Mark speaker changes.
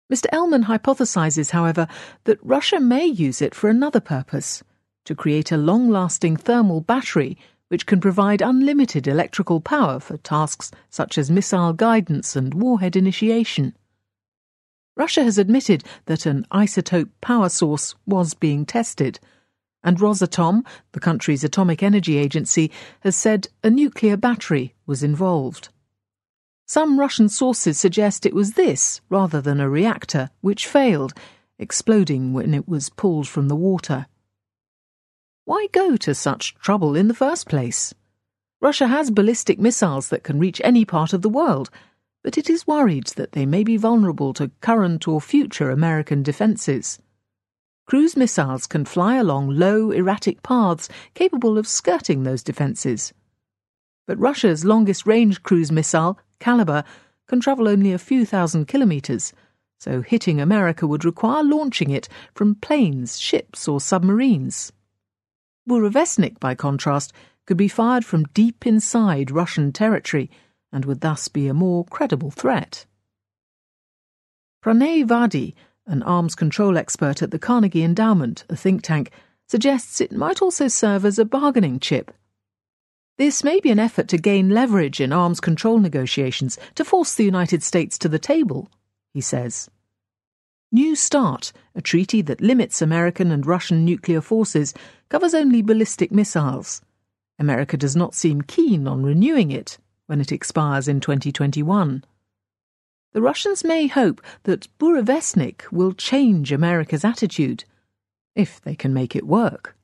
Speaker 1: Mr. Ellman hypothesizes, however, that Russia may use it for another purpose, to create a long-lasting thermal battery which can provide unlimited electrical power for tasks such as missile guidance and warhead initiation. Russia has admitted that an isotope power source was being tested, and Rosatom, the country's atomic energy agency, has said a nuclear battery was involved. Some Russian sources suggest it was this, rather than a reactor, which failed, exploding when it was pulled from the water. Why go to such trouble in the first place? Russia has ballistic missiles that can reach any part of the world, but it is worried that they may be vulnerable to current or future American defences. Cruise missiles can fly along low, erratic paths capable of skirting those defences. But Russia's longest-range cruise missile, Kalibr, can travel only a few thousand kilometres, so hitting America would require launching it from planes, ships or submarines. Burevestnik, by contrast, could be fired from deep inside Russian territory and would thus be a more credible threat. Pranay Vadi, an arms control expert at the Carnegie Endowment, a think tank, suggests it might also serve as a bargaining chip. This may be an effort to gain leverage in arms control negotiations to force the United States to the table, he says. New START, a treaty that limits American and Russian nuclear forces, covers only ballistic missiles. America does not seem keen on renewing it when it expires in 2021. The Russians may hope that Burevestnik will change America's attitude, if they can make it work.